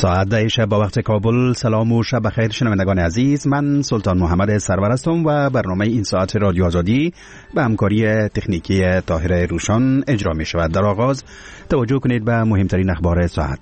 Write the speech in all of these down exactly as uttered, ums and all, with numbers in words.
ساعت ده شب با وقت کابل. سلام و شب بخیر شنوندگان عزیز، من سلطان محمد سرور هستم و برنامه این ساعت رادیو آزادی به همکاری تکنیکی طاهر روشان اجرا می شود. در آغاز توجه کنید به مهمترین اخبار ساعت.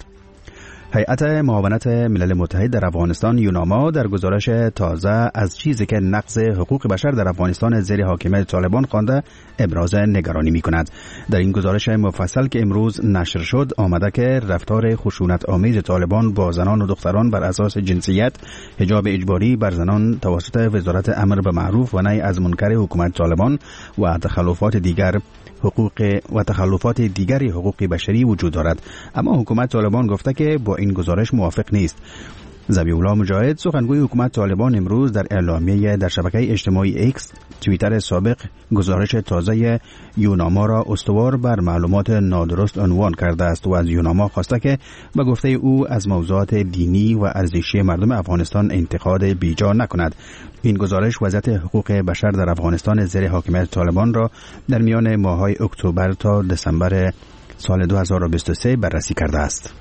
هیئت معاونت ملل متحد در افغانستان یوناما در گزارش تازه از چیزی که نقض حقوق بشر در افغانستان زیر حاکمیت طالبان خوانده ابراز نگرانی می کند. در این گزارش مفصل که امروز نشر شد آمده که رفتار خشونت آمیز طالبان با زنان و دختران بر اساس جنسیت، حجاب اجباری بر زنان توسط وزارت امر به معروف و نهی از منکر حکومت طالبان و تخلفات دیگر حقوق و تخلفات دیگری حقوق بشری وجود دارد، اما حکومت طالبان گفته که با این گزارش موافق نیست. ذبیح الله مجاهد سخنگوی حکومت طالبان امروز در اعلامیه در شبکه اجتماعی ایکس توییتر سابق گزارش تازه یوناما را استوار بر معلومات نادرست عنوان کرده است و از یوناما خواسته که به گفته او از موضوعات دینی و ارزشی مردم افغانستان انتقاد بیجا نکند. این گزارش وضعیت حقوق بشر در افغانستان زیر حاکمیت طالبان را در میان ماه‌های اکتبر تا دسامبر سال دو هزار و بیست و سه بررسی کرده است.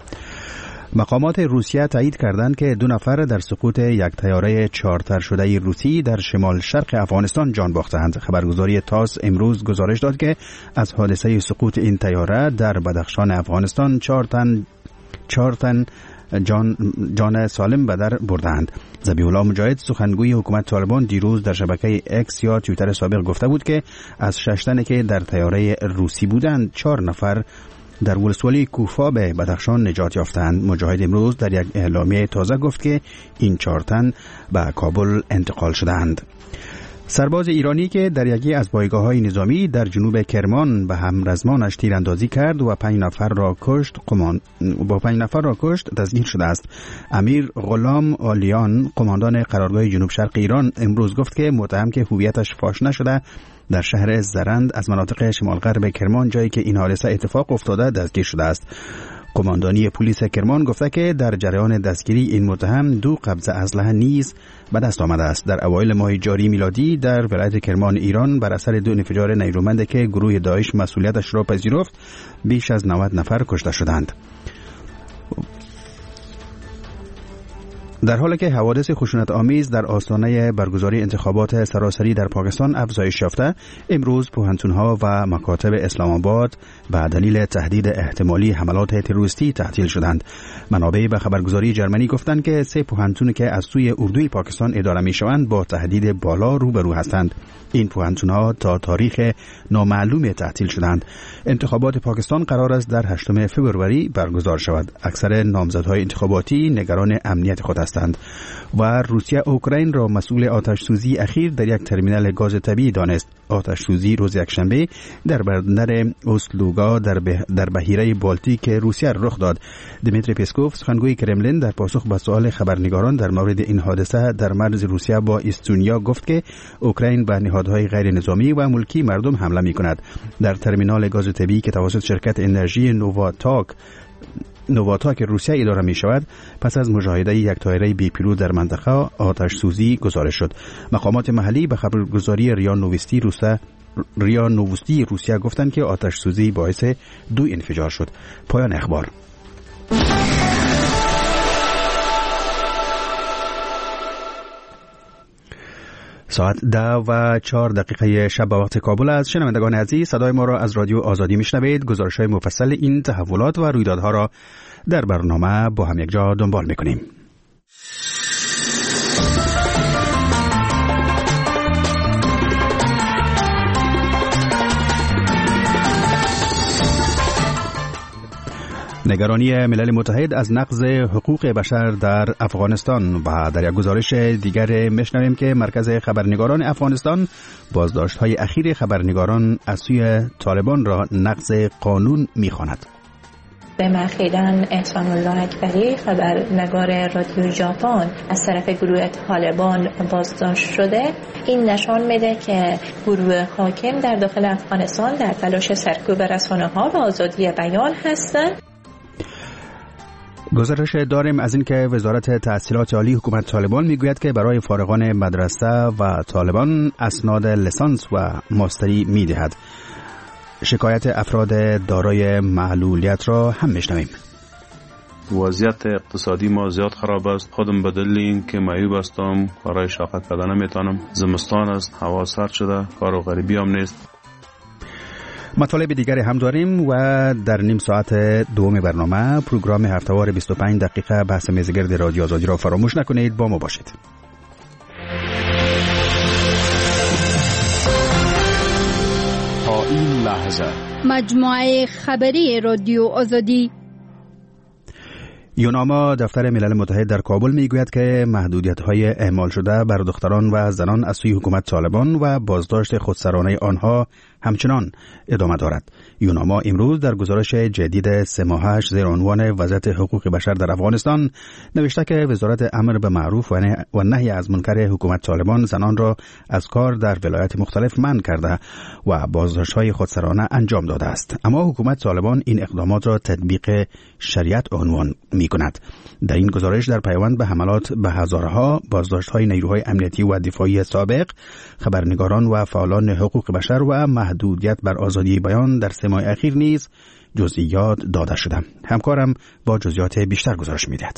مقامات روسیه تایید کردند که دو نفر در سقوط یک طیاره چارتر شده روسی در شمال شرق افغانستان جان باختند. خبرگزاری تاس امروز گزارش داد که از حادثه سقوط این طیاره در بدخشان افغانستان چهار تن چهار تن جان جان سالم به در بردند. ذبیح الله مجاهد سخنگوی حکومت طالبان دیروز در شبکه اکس یا توییتر سابق گفته بود که از شش تنی که در طیاره روسی بودند چهار نفر در ولسوالی کوفا به بدخشان نجات یافتند. مجاهد امروز در یک اعلامیه تازه گفت که این چهار تن به کابل انتقال شدند. سرباز ایرانی که در یکی از پایگاه‌های نظامی در جنوب کرمان به همرزمانش تیراندازی کرد و پنج نفر را کشت قمان... با پنج نفر را کشت دستگیر شده است. امیر غلام آلیان قماندان قرارگاه جنوب شرق ایران امروز گفت که متهم که هویتش فاش نشده در شهر زرند از مناطق شمال غرب کرمان جایی که این حادثه اتفاق افتاده دستگیر شده است. قماندانی پلیس کرمان گفته که در جریان دستگیری این متهم دو قبضه اسلحه نیز به دست آمده است. در اوایل ماه جاری میلادی در ولایت کرمان ایران بر اثر دو انفجار نیرومند که گروه داعش مسئولیتش را پذیرفت بیش از نود نفر کشته شدند. در حالی که حوادث خشونت آمیز در آستانه برگزاری انتخابات سراسری در پاکستان افزایش یافته، امروز پوهنتون‌ها و مکاتب اسلام آباد به دلیل تهدید احتمالی حملات تروریستی تعطیل شدند. منابع به خبرگزاری جرمنی گفتند که سه پوهنتون که از سوی اردوی پاکستان اداره می‌شوند با تهدید بالا روبرو هستند. این پوهنتون‌ها تا تاریخ نامعلوم تعطیل شدند. انتخابات پاکستان قرار است در هشتم فوریه برگزار شود. اکثر نامزدهای انتخاباتی نگران امنیت خود هستند و روسیه اوکراین را مسئول آتش سوزی اخیر در یک ترمینال گاز طبیعی دانست. آتش سوزی روز یکشنبه در بندر اوستلوگا در به در بحیره بالتیک روسیه رخ داد. دمیتری پسکوف سخنگوی کرملین در پاسخ به سوال خبرنگاران در مورد این حادثه در مرز روسیه با استونیا گفت که اوکراین به نهادهای غیر نظامی و ملکی مردم حمله می‌کند. در ترمینال گاز طبیعی که توسط شرکت انرژی نوواتاک نوواتاک روسیه اداره می شود پس از مشاهده یک طیاره بی پیلوت در منطقه آتش سوزی گزارش شد. مقامات محلی به خبرگزاری ریا نووستی روسیه ریا نووستی روسیه گفتند که آتش سوزی باعث دو انفجار شد. پایان اخبار. ساعت ده و چهار دقیقه شب به وقت کابل است. شنوندگان عزیز، صدای ما را از رادیو آزادی میشنوید. گزارش‌های مفصل این تحولات و رویدادها را در برنامه با هم یک جا دنبال می‌کنیم. نگرانی ملل متحد از نقض حقوق بشر در افغانستان و در یک گزارش دیگر میشنویم که مرکز خبرنگاران افغانستان بازداشت‌های اخیر خبرنگاران از سوی طالبان را نقض قانون می‌خواند. به مخیدن احسان الله اکبری خبرنگار رادیو ژاپن از طرف گروه طالبان بازداشت شده، این نشان میده که گروه حاکم در داخل افغانستان در تلاش سرکوب رسانه‌ها و آزادی بیان هستند. گزارش داریم از اینکه وزارت تحصیلات عالی حکومت طالبان میگوید که برای فارغان مدرسه و طالبان اسناد لیسانس و ماستری میدهد. شکایت افراد دارای معلولیت را هم میشنویم. وضعیت اقتصادی ما زیاد خراب است. خودم به دلیل اینکه معیوب هستم کارهای شاقه کردن نمیتونم. زمستان است، هوا سرد شده، کار و غریبی هم نیست. مطالب دیگری هم داریم و در نیم ساعت دوم برنامه پروگرام هفته‌وار بیست و پنج دقیقه بحث میزگرد رادیو آزادی را فراموش نکنید، با ما باشید. تا این لحظه مجموعه خبری رادیو آزادی. یوناما دفتر ملل متحد در کابل میگوید که محدودیت‌های اعمال شده بر دختران و زنان از سوی حکومت طالبان و بازداشت خودسرانه آنها همچنان ادامه دارد. یوناما امروز در گزارش جدید سه ماهش زیر عنوان وضعیت حقوق بشر در افغانستان نوشته که وزارت امر به معروف و نهی از منکر حکومت طالبان زنان را از کار در ولایات مختلف منع کرده و بازداشت‌های خودسرانه انجام داده است. اما حکومت طالبان این اقدامات را تطبیق شریعت عنوان می‌کند. در این گزارش در پیوند به حملات به هزارها بازداشت‌های نیروهای امنیتی و دفاعی سابق، خبرنگاران و فعالان حقوق بشر و محدودیت بر آزادی بیان در سه ماه اخیر نیز جزئیات داده شده. همکارم با جزئیات بیشتر گزارش می‌دهد.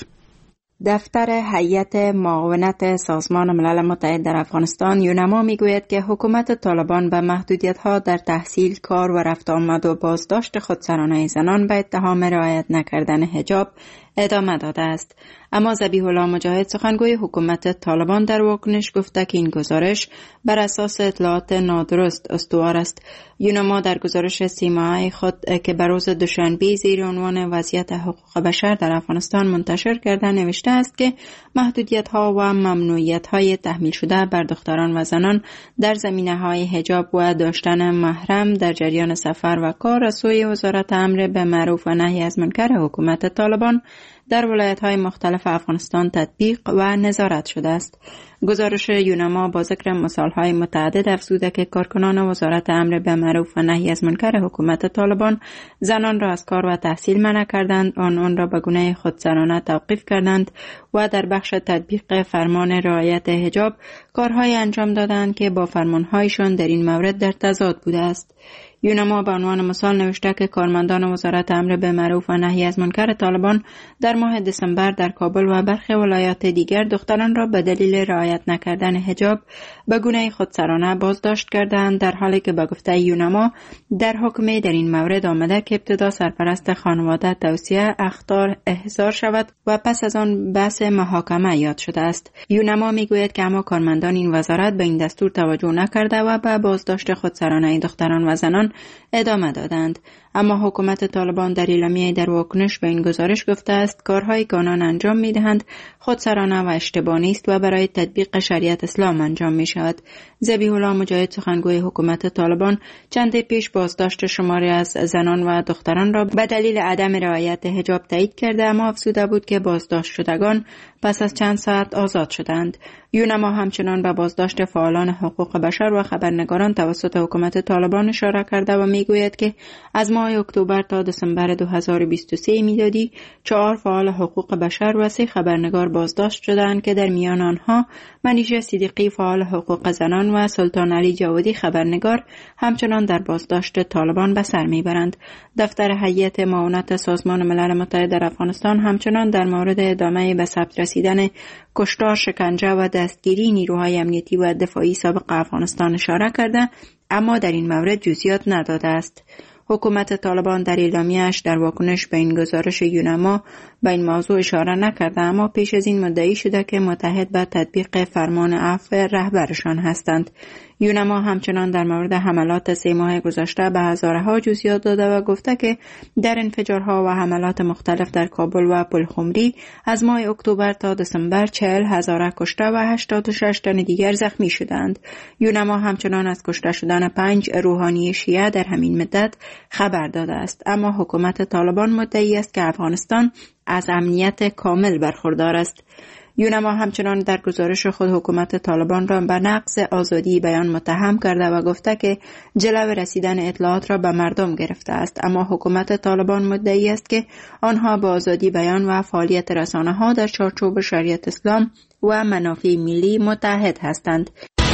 دفتر هیئت معاونت سازمان ملل متحد در افغانستان یونما میگوید که حکومت طالبان به محدودیت‌ها در تحصیل، کار و رفت آمد و بازداشت خودسرانه زنان به اتهام رعایت نکردن حجاب ادامه داده است. اما ذبیح الله مجاهد سخنگوی حکومت طالبان در واکنش گفته که این گزارش بر اساس اطلاعات نادرست استوار است. یونما در گزارش سی ماهه خود که بر روز دوشنبه زیر عنوان وضعیت حقوق بشر در افغانستان منتشر کرده نوشته است که محدودیت‌ها و ممنوعیت‌های تحمیل شده بر دختران و زنان در زمینه‌های حجاب و داشتن محرم در جریان سفر و کار از سوی وزارت امر به معروف و نهی از منکر حکومت طالبان در ولایت‌های مختلف افغانستان تطبیق و نظارت شده است. گزارش یونما با ذکر مثال‌های متعدد افزوده که کارکنان وزارت امر به معروف و نهی از منکر حکومت طالبان زنان را از کار و تحصیل منع کردند، آنان را به گونه خودسرانه توقیف کردند و در بخش تطبیق فرمان رعایت حجاب کارهای انجام دادند که با فرمان‌هایشان در این مورد در تضاد بوده است. یونما به عنوان مثال نوشته که کارمندان وزارت امر به معروف و نهی از منکر طالبان در ماه دسامبر در کابل و برخی ولایات دیگر دختران را به دلیل رعایت نکردن حجاب به گونه خودسرانه بازداشت کردند، در حالی که به گفته یونما در حکم در این مورد آمده که ابتدا سرپرست خانواده توصیه اخطار احضار شود و پس از آن بحث محاکمه یاد شده است. یونما میگوید که اما کارمندان این وزارت به این دستور توجه نکرده و به بازداشت خودسرانه دختران و زنان ادامه دادند. اما حکومت طالبان در اعلامیه در واکنش به این گزارش گفته است کارهایی که آنان انجام می‌دهند خودسرانه و اشتباه نیست و برای تطبیق شریعت اسلام انجام می‌شود. ذبیح الله مجاهد سخنگوی حکومت طالبان چند پیش بازداشت شماری از زنان و دختران را به دلیل عدم رعایت حجاب تایید کرده، اما افزوده بود که بازداشت شدگان پس از چند ساعت آزاد شدند. یونما همچنان به بازداشت فعالان حقوق بشر و خبرنگاران توسط حکومت طالبان اشاره کرده و میگوید که از ماه اکتبر تا دسامبر دو هزار و بیست و سه میلادی چهار فعال حقوق بشر و سه خبرنگار بازداشت شدند که در میان آنها منیژه صدیقی فعال حقوق زنان و سلطان علی جوادی خبرنگار همچنان در بازداشت طالبان به سر میبرند. دفتر هیئت معاونت سازمان ملل متحد در افغانستان همچنان در مورد ادامه به ثبت رسیدن کشتار، شکنجه و دستگیری نیروهای امنیتی و دفاعی سابق افغانستان اشاره کرده، اما در این مورد جزئیات نداده است. حکومت طالبان در اعلامیه‌اش در واکنش به این گزارش یونما به این موضوع اشاره نکرده، اما پیش از این مدعی شده که متحد به تطبیق فرمان عفو رهبرشان هستند. یونما همچنان در مورد حملات سه ماه گذشته به هزارها جزئیات داده و گفته که در انفجارها و حملات مختلف در کابل و پلخمری از ماه اکتبر تا دسامبر چهل هزار کشته و هشتاد و شش تن دیگر زخمی شدند. یونما همچنان از کشته شدن پنج روحانی شیعه در همین مدت خبر داده است، اما حکومت طالبان مدعی است که افغانستان از امنیت کامل برخوردار است. یونما همچنان در گزارش خود حکومت طالبان را به نقض آزادی بیان متهم کرده و گفته که جلو رسیدن اطلاعات را به مردم گرفته است، اما حکومت طالبان مدعی است که آنها با آزادی بیان و فعالیت رسانه‌ها در چارچوب شریعت اسلام و منافع ملی متحد هستند.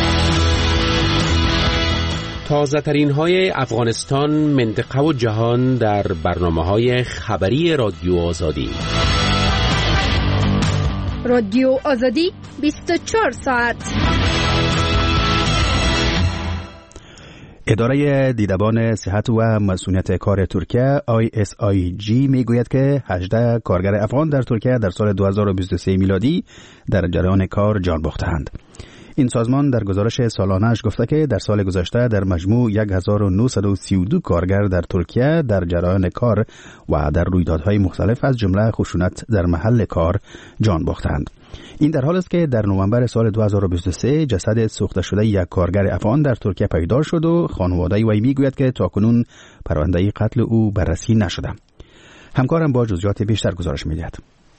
تازه ترین های افغانستان، منطقه و جهان در برنامه های خبری رادیو آزادی. رادیو آزادی بیست و چهار ساعت. اداره دیدبان صحت و مسئولیت کار ترکیه آی اس آی جی میگوید که هجده کارگر افغان در ترکیه در سال دو هزار و بیست و سه میلادی در جریان کار جان باختند. این سازمان در گزارش سالانه‌اش گفته که در سال گذشته در مجموع هزار و نهصد و سی و دو کارگر در ترکیه در جریان کار و در رویدادهای مختلف از جمله خشونت در محل کار جان باختند. این در حال است که در نوامبر سال دو هزار و بیست و سه جسد سوخته شده یک کارگر افغان در ترکیه پیدا شد و خانواده وی میگوید که تاکنون پرونده قتل او بررسی نشده. همکارم با جزئیات بیشتر گزارش می‌دهد.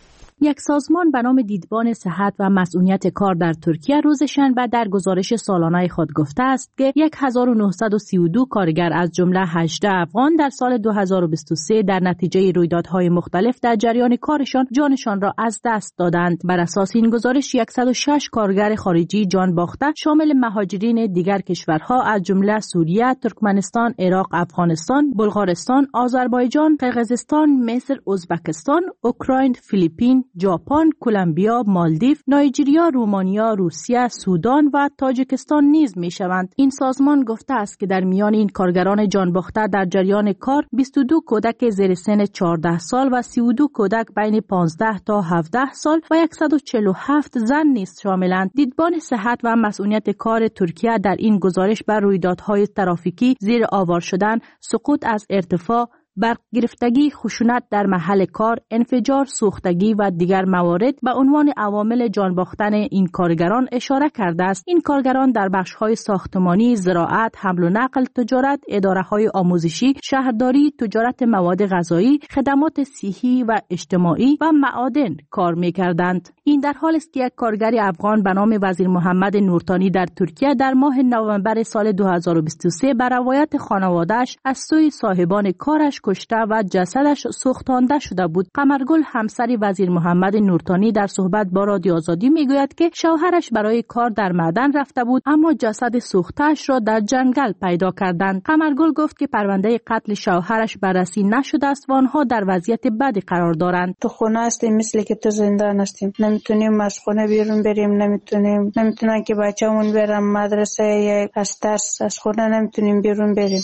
یک سازمان به نام دیدبان صحت و مسئولیت کار در ترکیه روز شنبه در گزارش سالانه خود گفته است که هزار و نهصد و سی و دو کارگر از جمله هجده افغان در سال دو هزار و بیست و سه در نتیجه رویدادهای مختلف در جریان کارشان جانشان را از دست دادند. بر اساس این گزارش صد و شش کارگر خارجی جان باخته شامل مهاجرین دیگر کشورها از جمله سوریه، ترکمنستان، عراق، افغانستان، بلغارستان، آذربایجان، قرقیزستان، مصر، ازبکستان، اوکراین، فیلیپین، ژاپن، کلمبیا، مالدیو، نایجریا، رومانیا، روسیه، سودان و تاجیکستان نیز میشوند. این سازمان گفته است که در میان این کارگران جان باخته در جریان کار بیست و دو کودک زیر سن چهارده سال و سی و دو کودک بین پانزده تا هفده سال و صد و چهل و هفت زن نیز شاملند. دیدبان صحت و مسئولیت کار ترکیه در این گزارش بر رویدادهای ترافیکی، زیر آوار شدن، سقوط از ارتفاع، برق گرفتگی، خشونت در محل کار، انفجار، سوختگی و دیگر موارد به عنوان عوامل جان باختن این کارگران اشاره کرده است. این کارگران در بخش‌های ساختمانی، زراعت، حمل و نقل، تجارت، اداره‌های آموزشی، شهرداری، تجارت مواد غذایی، خدمات صحی و اجتماعی و معادن کار می‌کردند. این در حالی است که یک کارگر افغان به نام وزیر محمد نورتانی در ترکیه در ماه نوامبر سال دو هزار و بیست و سه بر روایت خانواده‌اش از سوی صاحبان کارش کشته و جسدش سوختانده شده بود. قمرگل همسر وزیر محمد نورتانی در صحبت با رادیو آزادی میگوید که شوهرش برای کار در معدن رفته بود اما جسد سوخته‌اش را در جنگل پیدا کردند. قمرگل گفت که پرونده قتل شوهرش بررسی نشده است و آنها در وضعیت بدی قرار دارند. تو خونه هستیم مثل که تو زندان هستیم. نمیتونیم از خونه بیرون بریم، نمیتونیم نمیتونن که بچه‌مون برن مدرسه یا از ترس از خونه نمیتونیم بیرون بریم.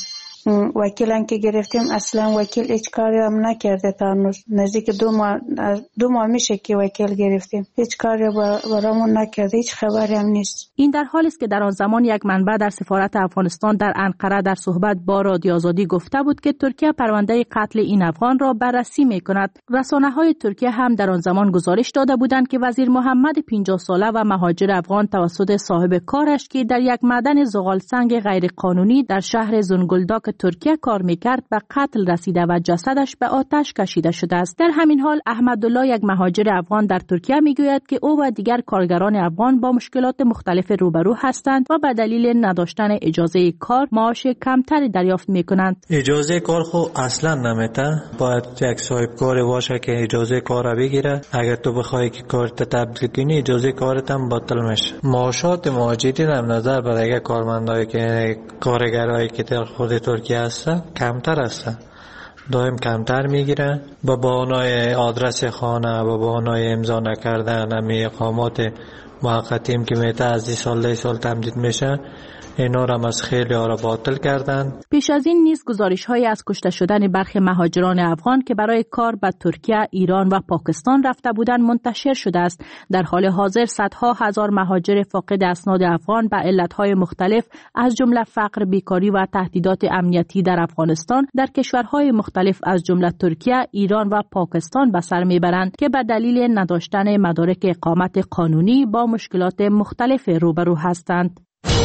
وکیلان که گرفتیم اصلا وکیل هیچ کاری هم نکرده تا هنوز. نزدیک دو ماه دو ماه میشه که وکیل گرفتیم، هیچ کاری برامون نکرده، هیچ خبری هم نیست. این در حالی است که در آن زمان یک منبع در سفارت افغانستان در انقره در صحبت با رادیو آزادی گفته بود که ترکیه پرونده قتل این افغان را بررسی میکند. رسانه‌های ترکیه هم در آن زمان گزارش داده بودند که وزیر محمد پنجاه ساله و مهاجر افغان توسط صاحب کارش که در یک معدن زغال سنگ غیرقانونی در شهر زنگلداک ترکیه کار میکرد به قتل رسیده و جسدش به آتش کشیده شده است. در همین حال احمدالله، یک مهاجر افغان در ترکیه، میگوید که او و دیگر کارگران افغان با مشکلات مختلف روبرو هستند و به دلیل نداشتن اجازه کار معاش کمتری دریافت میکنند. اجازه کار خو اصلا نمیده، باید یک صاحب کار باشه که اجازه کار بگیره. اگر تو بخوای که کارت تبدیل کنی اجازه کارت هم باطل میشه. معاشات مهاجرین هم نظر برای کارمندایی که کارگرایی که در خود ترکیه هستن کمتر هستن، دائم کمتر میگیرن. با بهانه‌ی آدرس خانه، با بهانه‌ی امضا نکردن همین اقامات موقتیم که میته از این سال ده سال تمدید میشه، اینا را از خیلی ها را باطل کردند. پیش از این نیز گزارش‌هایی از کشته شدن برخی مهاجران افغان که برای کار به ترکیه، ایران و پاکستان رفته بودند منتشر شده است. در حال حاضر صدها هزار مهاجر فاقد اسناد افغان به علتهای مختلف از جمله فقر، بیکاری و تهدیدات امنیتی در افغانستان در کشورهای مختلف از جمله ترکیه، ایران و پاکستان به سر میبرند که به دلیل نداشتن مدارک اقامت قانونی با مشکلات مختلف روبرو هستند.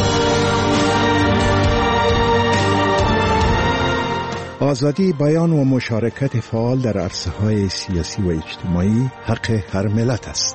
آزادی بیان و مشارکت فعال در عرصه‌های سیاسی و اجتماعی حق هر ملت است.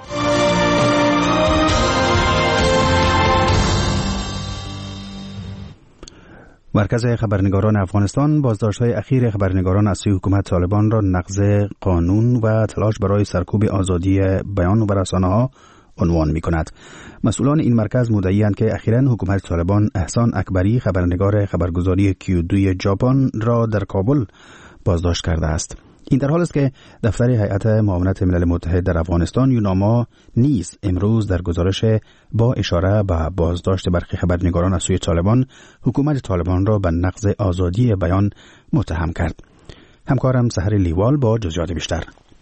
مرکز خبرنگاران افغانستان بازداشت‌های اخیر خبرنگاران از سوی حکومت طالبان را نقض قانون و تلاش برای سرکوب آزادی بیان و رسانه‌ها عنوان می‌کند. مسئولان این مرکز مدعی‌اند که اخیراً حکومت طالبان احسان اکبری، خبرنگار خبرگزاری کیو دو ژاپن را در کابل بازداشت کرده است. این در حال است که دفتر هیئت معاونت ملل متحد در افغانستان یوناما نیز امروز در گزارش با اشاره به بازداشت برخی خبرنگاران از سوی طالبان حکومت طالبان را به نقض آزادی بیان متهم کرد. همکارم سحر لیوال با جزئیات بیشتر.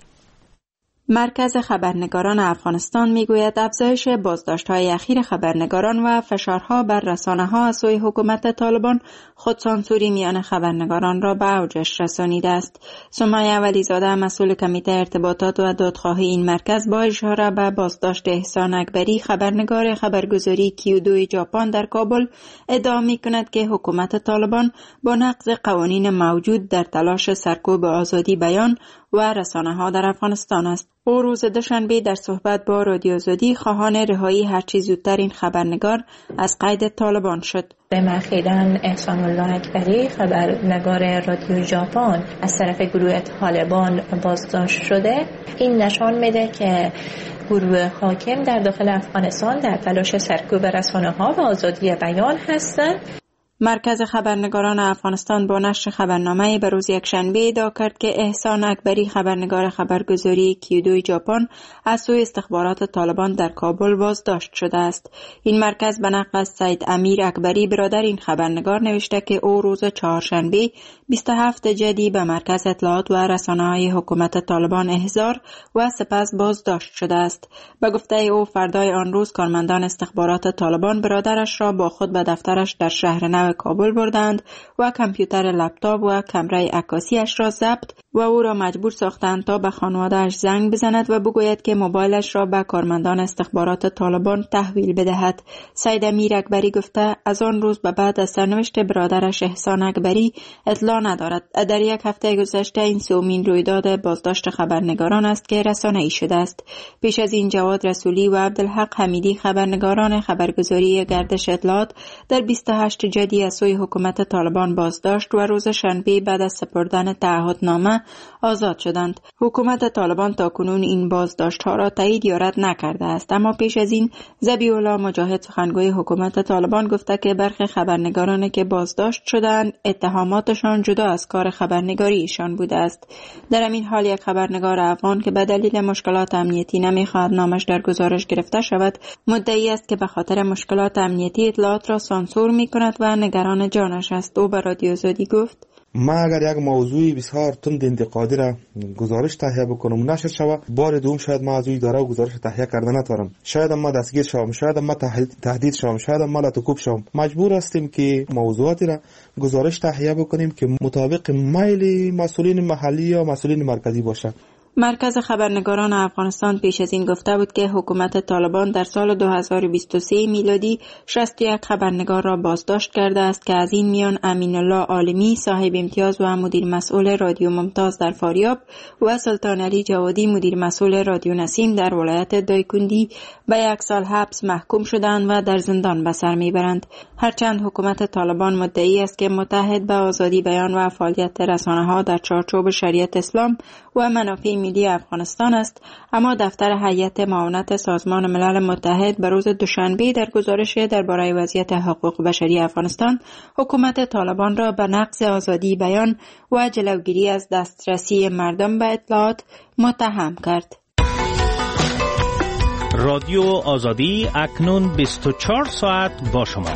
مرکز خبرنگاران افغانستان میگوید افزایش بازداشت‌های اخیر خبرنگاران و فشارها بر رسانه‌ها از سوی حکومت طالبان خودسانسوری میان خبرنگاران را به اوجش رسانیده است. سمیه ولیزاده مسئول کمیته ارتباطات و دادخواهی این مرکز با اشاره به بازداشت احسان اکبری خبرنگار خبرگزاری کیو دو ژاپن در کابل ادعا می‌کند که حکومت طالبان با نقض قوانین موجود در تلاش سرکوب آزادی بیان و رسانه‌ها در افغانستان است. او روز دوشنبه در صحبت با رادیو آزادی خواهان رهایی هرچی زودتر این خبرنگار از قید طالبان شد. اخیراً احسان الله اکبری خبرنگار رادیو ژاپن از طرف گروه طالبان بازداشت شده. این نشان میده که گروه حاکم در داخل افغانستان در تلاش سرکوب رسانه‌ها و آزادی بیان هستند. مرکز خبرنگاران افغانستان با نشر خبرنامه به روز یکشنبه ادعا کرد که احسان اکبری خبرنگار خبرگزاری کیو دو ژاپن از سوی استخبارات طالبان در کابل بازداشت شده است. این مرکز به نقل از سید امیر اکبری برادر این خبرنگار نوشته که او روز چهارشنبه بیست و هفتم جدی به مرکز اطلاعات و رسانه‌های حکومت طالبان احضار و سپس بازداشت شده است. به گفته او فردای آن روز کارمندان استخبارات طالبان برادرش را با خود به دفترش در شهر نو کابل بردند و کامپیوتر لپتاپ و کامرای عکاسی‌اش را ضبط و او را مجبور ساختند تا به خانواده‌اش زنگ بزند و بگوید که موبایلش را به کارمندان استخبارات طالبان تحویل بدهد. سید امیر اکبری گفته از آن روز به بعد از سرنوشت برادرش احسان اکبری اطلاع ندارد. در یک هفته گذشته این سومین رویداد بازداشت خبرنگاران است که رسانه‌ای شده است. پیش از این جواد رسولی و عبدالحق حمیدی خبرنگاران خبرگزاری گردش اطلاعات در بیست و هشتم جدی از سوی حکومت طالبان بازداشت و روز شنبه بعد از سپردن تعهدنامه آزاد شدند. حکومت طالبان تاکنون این بازداشت‌ها را تایید یا رد نکرده است، اما پیش از این ذبیح الله مجاهد سخنگوی حکومت طالبان گفته که برخی خبرنگارانی که بازداشت شدند اتهاماتشان جدا از کار خبرنگاری ایشان بوده است. در همین حال یک خبرنگار افغان که به دلیل مشکلات امنیتی نمی‌خواهد نامش در گزارش گرفته شود مدعی است که به خاطر مشکلات امنیتی اطلاعات را سانسور می‌کند و نگران جانش است. او به رادیو آزادی گفت ما اگر یک موضوعی بسیار تند انتقادی را گزارش تهیه بکنم نشر شود بار دوم شاید ما از اداره و گزارش تهیه کرده نتوانم، شاید ما دستگیر شوم، شاید ما تهدید شوم، شاید ما لطکوب شوم. مجبور هستیم که موضوعاتی را گزارش تهیه بکنیم که مطابق میل مسئولین محلی یا مسئولین مرکزی باشد. مرکز خبرنگاران افغانستان پیش از این گفته بود که حکومت طالبان در سال دو هزار و بیست و سه میلادی شصت و یک خبرنگار را بازداشت کرده است که از این میان امین الله عالمی صاحب امتیاز و مدیر مسئول رادیو ممتاز در فاریاب و سلطان علی جوادی مدیر مسئول رادیو نسیم در ولایت دایکندی به یک سال حبس محکوم شدند و در زندان به سر میبرند. هرچند حکومت طالبان مدعی است که متحد به آزادی بیان و فعالیت رسانه‌ها در چارچوب شریعت اسلام و منافع ملی افغانستان است، اما دفتر هیئت معاونت سازمان ملل متحد به روز دوشنبه در گزارش درباره وضعیت حقوق بشری افغانستان حکومت طالبان را به نقض آزادی بیان و جلوگیری از دسترسی مردم به اطلاعات متهم کرد. رادیو آزادی اکنون بیست و چهار ساعت با شما.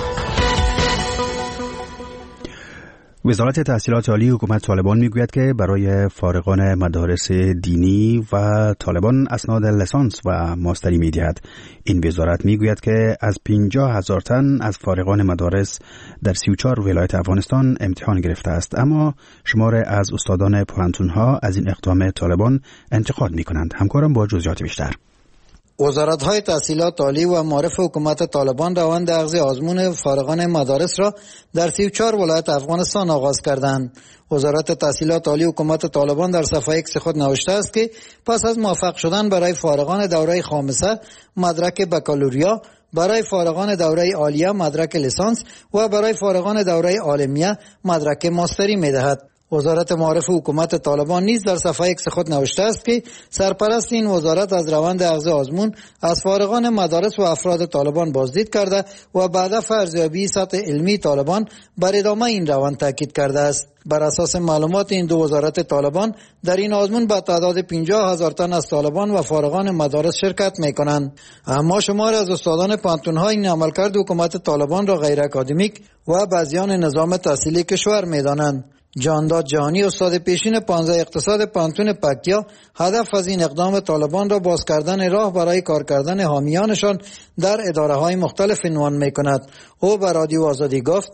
وزارت تحصیلات عالی حکومت طالبان میگوید که برای فارغان مدارس دینی و طالبان اسناد لیسانس و ماستری میدهد. این وزارت میگوید که از پنجاه هزار تن از فارغان مدارس در سی و چهار ولایت افغانستان امتحان گرفته است، اما شمار از استادان پوهنتون‌ها از این اقدام طالبان انتقاد میکنند. همکارم با جزئیات بیشتر. وزارت‌های تحصیلات عالی و معارف حکومت طالبان روند اخذ آزمون فارغان مدارس را در سی و چهار ولایت افغانستان آغاز کردند. وزارت تحصیلات عالی حکومت طالبان در صفحه ایکس خود نوشته است که پس از موفق شدن برای فارغان دوره خامسه مدرک بکالوریا، برای فارغان دوره عالیه مدرک لیسانس و برای فارغان دوره عالمیه مدرک ماستری می‌دهد. وزارت معارف حکومت طالبان نیز در صفحه ایکس خود نوشته است که سرپرست این وزارت از روند اخذ آزمون از فارغان مدارس و افراد طالبان بازدید کرده و بعد ارزیابی سطح علمی طالبان بر ادامه این روند تاکید کرده است. بر اساس معلومات این دو وزارت طالبان در این آزمون به تعداد پنجاه هزار تن از طالبان و فارغان مدارس شرکت می‌کنند، اما شمار از استادان پانتون‌ها این عملکرد حکومت طالبان را غیر اکادمیک و بعضیان نظام تحصیلی کشور می‌دانند. جانداد جهانی استاد پیشین پانزده اقتصاد پانتون پکتیا هدف از این اقدام طالبان را باز کردن راه برای کار کردن حامیانشان در اداره های مختلف عنوان می کند. او به رادیو آزادی گفت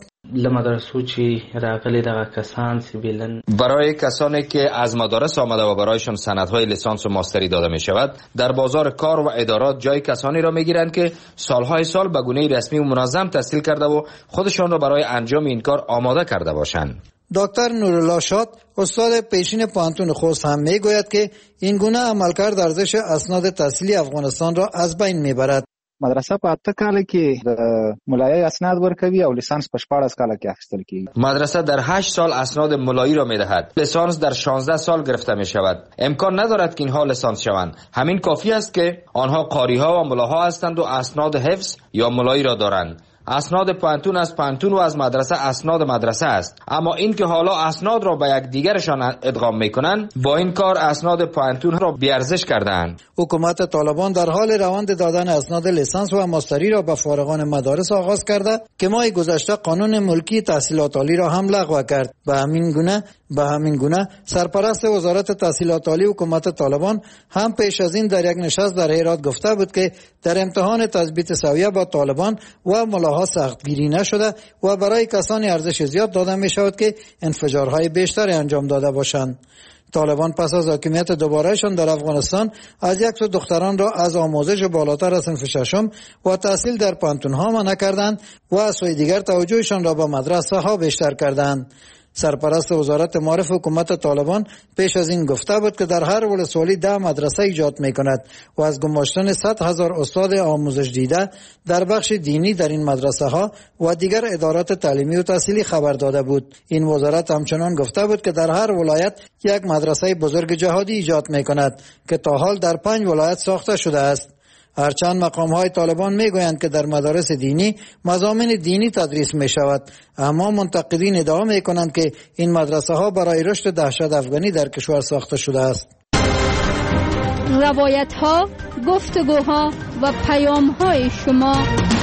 برای کسانی که از مدارس آمده و برایشان سندهای لیسانس و ماستری داده می شود در بازار کار و ادارات جای کسانی را می گیرند که سالهای سال به گونه رسمی و منظم تحصیل کرده و خودشان را برای انجام این کار آماده کرده باشند. دکتر نورالله شاد استاد پیشین پانتون خوست هم می گوید که این گونه عملکرد ارزش اسناد تحصیلی افغانستان را از بین می برد. مدرسه په اته کال کې د ملایي اسناد ورکوي او لیسانس په شپاړس کال کې اخیستل کیږي. مدرسه در هشت سال اسناد ملایی را میدهد. لیسانس در شانزده سال گرفته می شود. امکان ندارد که اینها لیسانس شوند. همین کافی است که آنها قاری‌ها و ملاها هستند و اسناد حفظ یا ملایی را دارند. اسناد پانتون از پانتون و از مدرسه اسناد مدرسه است، اما این که حالا اسناد را به یک دیگرشان ادغام میکنند با این کار اسناد پانتون را بیارزش کردند. حکومت طالبان در حال روند دادن اسناد لیسانس و ماستری را به فارغان مدارس آغاز کرده که ماه گذشته قانون ملکی تحصیلات عالی را هم لغو کرد. به همین گونه به همین گونه سرپرست وزارت تحصیلات عالی حکومت طالبان هم پیش از این در یک نشست در هرات گفته بود که در امتحان تثبیت سویه با طالبان و ملاها سختگیری نشده و برای کسانی ارزش زیاد داده می شود که انفجارهای بیشتری انجام داده باشند. طالبان پس از حاکمیت دوبارهشان در افغانستان از یک سو دختران را از آموزش بالاتر از صنف ششم و تحصیل در پانتون‌ها منع کردند و از سوی دیگر توجهشان را به مدرسه ها بیشتر کردند. سرپرست وزارت معارف حکومت طالبان پیش از این گفته بود که در هر ولسوالی ده مدرسه ایجاد می کند و از گماشتن صد هزار استاد آموزش دیده در بخش دینی در این مدرسه ها و دیگر ادارات تعلیمی و تحصیلی خبر داده بود. این وزارت همچنان گفته بود که در هر ولایت یک مدرسه بزرگ جهادی ایجاد می کند که تا حال در پنج ولایت ساخته شده است. هرچند مقام‌های طالبان می‌گویند که در مدارس دینی مضامین دینی تدریس می‌شود، اما منتقدین ادعا می‌کنند که این مدرسه‌ها برای رشد دهشت افغانی در کشور ساخته شده است. روایت‌ها، گفتگوها و پیام‌های شما.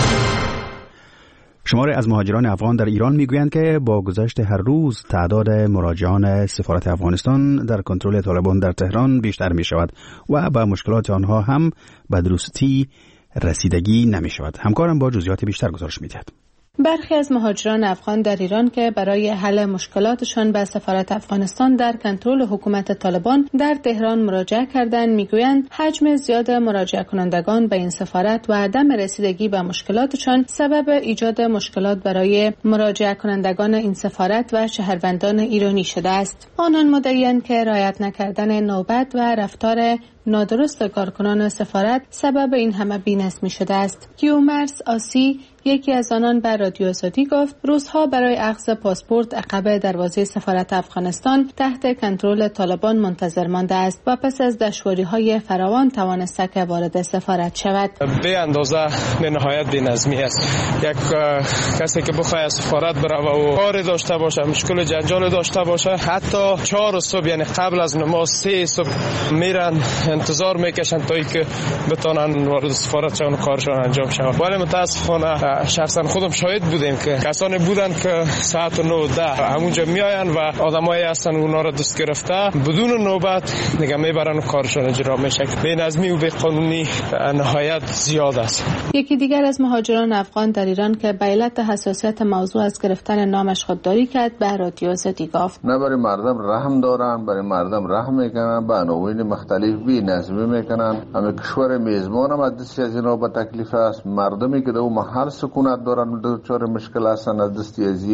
شماری از مهاجران افغان در ایران میگویند که با گذشت هر روز تعداد مراجعان سفارت افغانستان در کنترل طالبان در تهران بیشتر می شود و با مشکلات آنها هم به درستی رسیدگی نمی شود. همکارم با جزئیات بیشتر گزارش می دهد. برخی از مهاجران افغان در ایران که برای حل مشکلاتشان به سفارت افغانستان در کنترل حکومت طالبان در تهران مراجعه کردند میگویند حجم زیاد مراجعه کنندگان به این سفارت و عدم رسیدگی به مشکلاتشان سبب ایجاد مشکلات برای مراجعه کنندگان این سفارت و شهروندان ایرانی شده است. آنان مدعی‌اند که رعایت نکردن نوبت و رفتار نادرست کارکنان سفارت سبب این همه بی‌نظمی شده است. کیومرس آسی یکی از آنان به رادیو آزادی گفت روزها برای اخذ پاسپورت عقب دروازه سفارت افغانستان تحت کنترل طالبان منتظر مانده است و پس از دشواری‌های فراوان توانسته که وارد سفارت شود. به اندازه به نهایت بی‌نظمی است. یک کسی که بخواد از سفارت بره و کار داشته باشه، مشکل جنجال داشته باشه، حتی چهار صبح یعنی قبل از نماز سه صبح میرن انتظار میکشن تا اینکه بتونن وارد سفارت شون کارشون انجام شود. ولی متاسفانه شخصا خودم شاهد بودیم که کسانی بودن که ساعت نه ده همونجا میاین و آدمایی هستن اونا را دست گرفته بدون نوبت نگه میبرن و کارشون اجرا میشه. بی‌نظمی و بی‌قانونی نهایت زیاد است. یکی دیگر از مهاجران افغان در ایران که به علت حساسیت موضوع از گرفتن نامش خودداری کرد به رادیو آزادی گفت نه برای مردم رحم دارن، برای مردم رحم میکنن، به عناوین مختلف بی‌نظمی میکنن. همه کشور میزبان هم از دستی از اینا به تکلیف است. مردمی که در اون محل سکونت دارن دچار مشکل هستن از دستی از یا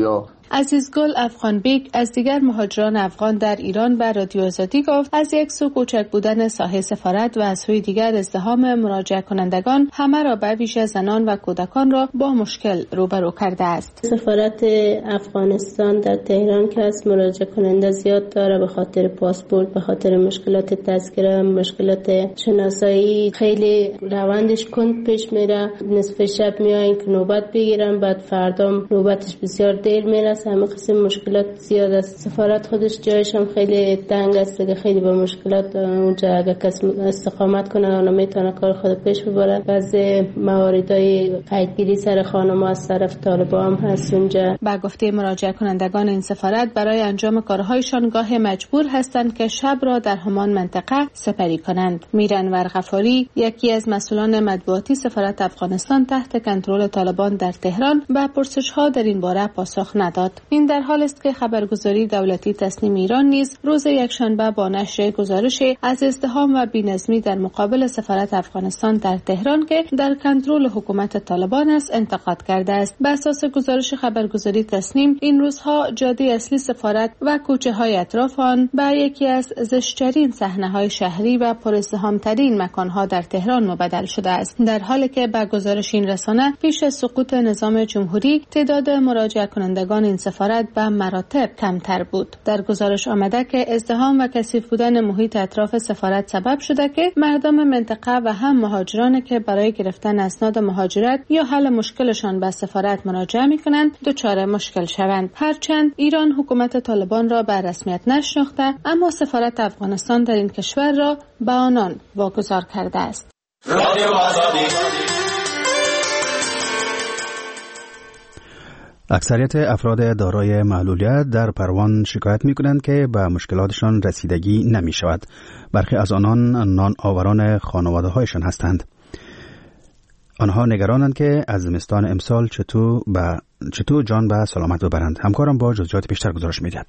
عزیزگل افغان بیگ از دیگر مهاجران افغان در ایران به رادیو آزادی گفت از یک سو کوچک بودن ساحه سفارت و از سوی دیگر ازدحام مراجعه کنندگان همه را به ویژه زنان و کودکان را با مشکل روبرو کرده است. سفارت افغانستان در تهران که از مراجعه کننده زیاد داره به خاطر پاسپورت، به خاطر مشکلات تذکره، مشکلات شناسایی، خیلی روندش کند پیش میره. نصف شب میاین که نوبت بگیرن، بعد فردا نوبتش بسیار دیر میرسه. همه قسم مشکلات زیاد است. سفارت خودش جایش هم خیلی تنگ است دیگه، خیلی با مشکلات اونجا اگه کس استقامت کنه اون میتونه کار خود پیش ببره. بعضی مواردای قیدگیری سر خانم از طرف طالبان هم هست اونجا. با گفته مراجعه کنندگان این سفارت برای انجام کارهایشان گاه مجبور هستند که شب را در همان منطقه سپری کنند. میرانور غفاری یکی از مسئولان مطبوعاتی سفارت افغانستان تحت کنترل طالبان در تهران به پرسش‌ها در این باره پاسخ نداد. این در حال است که خبرگزاری دولتی تسنیم ایران نیز روز یکشنبه با نشر گزارش از ازدحام و بی‌نظمی در مقابل سفارت افغانستان در تهران که در کنترل حکومت طالبان است انتقاد کرده است. بر اساس گزارش خبرگزاری تسنیم این روزها جاده اصلی سفارت و کوچه‌های اطراف آن به یکی از زشت‌ترین صحنه‌های شهری و پرازدحام‌ترین مکان‌ها در تهران مبدل شده است، در حالی که به گزارش این رسانه پیش از سقوط نظام جمهوری تعداد مراجعه کنندگان این سفارت به مراتب کمتر بود. در گزارش آمده که ازدحام و کثیف بودن محیط اطراف سفارت سبب شده که مردم منطقه و هم مهاجرانی که برای گرفتن اسناد مهاجرت یا حل مشکلشان به سفارت مراجعه می‌کنند دچار مشکل شوند. هرچند ایران حکومت طالبان را به رسمیت نشناخته، اما سفارت افغانستان در این کشور را به آنان واگذار کرده است. رادیو آزادی. اکثریت افراد دارای معلولیت در پروان شکایت می کنند که به مشکلاتشان رسیدگی نمی شود. برخی از آنان نان آوران خانواده هایشان هستند. آنها نگرانند که از زمستان امسال چطور به چطور جان به سلامت ببرند. همکارم با جزئیات بیشتر گزارش می‌دهد.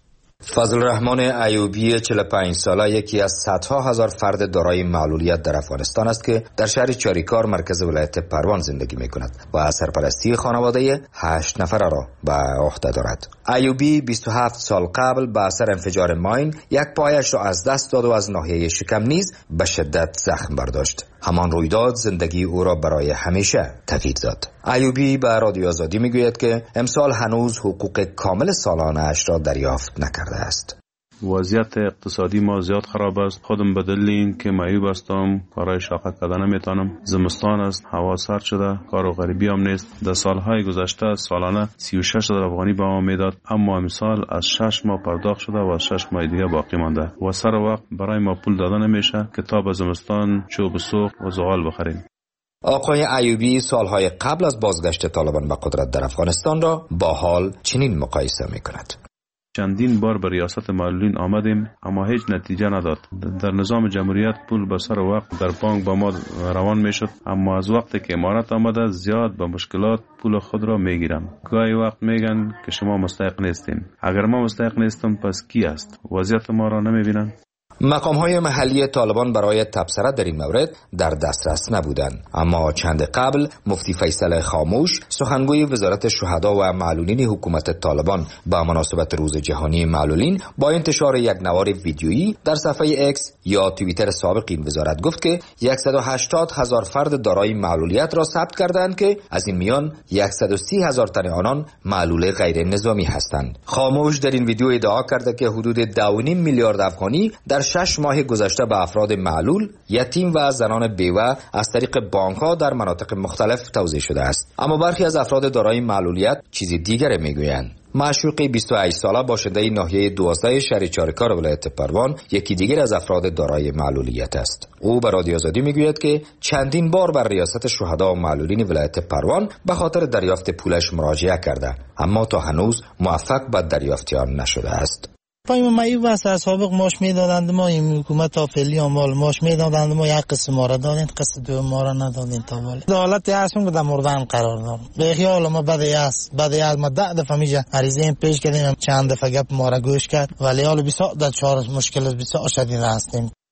فضل الرحمن ایوبی چهل و پنج ساله یکی از صدها هزار فرد دارای معلولیت در افغانستان است که در شهر چاریکار مرکز ولایت پروان زندگی می‌کند و سرپرستی خانواده هشت نفره را به عهده دارد. ایوبی بیست و هفت سال قبل به اثر انفجار ماین یک پایش را از دست داد و از ناحیه شکم نیز به شدت زخم برداشت. همان رویداد زندگی او را برای همیشه تغییر داد. ایوبی به رادیو آزادی میگوید که امسال هنوز حقوق کامل سالانه اش را دریافت نکرده است. وضعیت اقتصادی ما زیاد خراب است. خودم به دلیل این که معیوب هستم کارهای شاقه کردن نمیتونم. زمستان است، هوا سرد شده، کار و غریبی هم نیست. در سالهای گذشته سالانه سی و شش هزار افغانی به ما میداد، اما امسال از شش ماه پرداخت شده و از شش ماه دیگه باقی مانده و سر وقت برای ما پول داده نمیشه که تا به زمستان چوب سوخت و زغال بخریم. آقای ایوبی سالهای قبل از بازگشت طالبان به قدرت در افغانستان را با حال چنین مقایسه میکند. چندین بار به ریاست معلولین آمدیم اما هیچ نتیجه نداد. در نظام جمهوریت پول به سر وقت در بانک با ما روان میشد، اما از وقتی که امارت آمده زیاد به مشکلات پول خود را میگیرم. گاهی وقت میگن که شما مستحق نیستین. اگر ما مستحق نیستم پس کی است؟ وضعیت ما را نمیبینن؟ مقام‌های محلی طالبان برای تبصره در این مورد در دسترس نبودند، اما چند قبل مفتی فیصل خاموش سخنگوی وزارت شهدا و معلولین حکومت طالبان با مناسبت روز جهانی معلولین با انتشار یک نوار ویدیویی در صفحه اکس یا توییتر سابق این وزارت گفت که صد و هشتاد هزار فرد دارای معلولیت را ثبت کردند که از این میان صد و سی هزار تن آنان معلول غیر نظامی هستند. خاموش در این ویدیو ادعا کرده که حدود دو و نیم میلیارد افغانی در شش ماه گذشته به افراد معلول، یتیم و زنان بیوه از طریق بانک‌ها در مناطق مختلف توزیع شده است. اما برخی از افراد دارای معلولیت چیزی دیگر میگویند. معشوقی بیست و هشت ساله باشنده ناحیه دوازده شهر چاریکار ولایت پروان یکی دیگر از افراد دارای معلولیت است. او به رادیو آزادی میگوید که چندین بار بر ریاست شهدا و معلولین ولایت پروان به خاطر دریافت پولش مراجعه کرده، اما تا هنوز موفق به دریافت آن نشده است. پای ما معیوب است، از سابق ماش میدادند، ما این حکومت فعلی اموال ماش میدادند، ما یک قسم ما را دادند، قسم دو ما را ندادند تا ولی حالت هستم که در مردن قرار دارم. به خیال ما بده است بده است ما ده دفعه میجا عریضه پیش کردیم، چند دفعه گپ ما را گوش کرد، ولی حال بسیار در چهار مشکل بسیار شدید هستیم.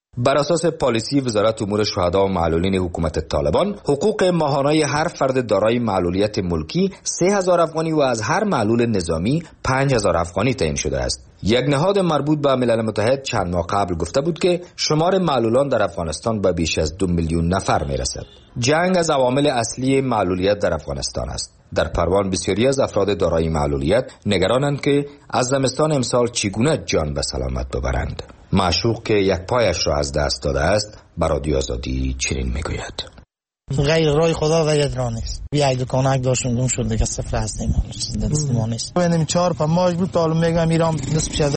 بر اساس پالیسی وزارت امور شهدا و معلولین حکومت طالبان، حقوق ماهانه هر فرد دارای معلولیت ملکی سه هزار افغانی و از هر معلول نظامی پنج هزار افغانی تعیین شده است. یک نهاد مربوط به ملل متحد چند ماه قبل گفته بود که شمار معلولان در افغانستان به بیش از دو میلیون نفر میرسد. جنگ از عوامل اصلی معلولیت در افغانستان است. در پروان بسیاری از افراد دارای معلولیت نگرانند که از زمستان امسال چگونه جان به سلامت ببرند. معشوق که یک پایش را از دست داده است بر رادیو آزادی چنین میگوید: غیر رای خدا غیر راه نیست. بیا یک کانک داشتم گم شد دیگه صفر هستیم. دست ما نیست. ببینیم چهار پا ماج بود تا میگم ایران نصف شده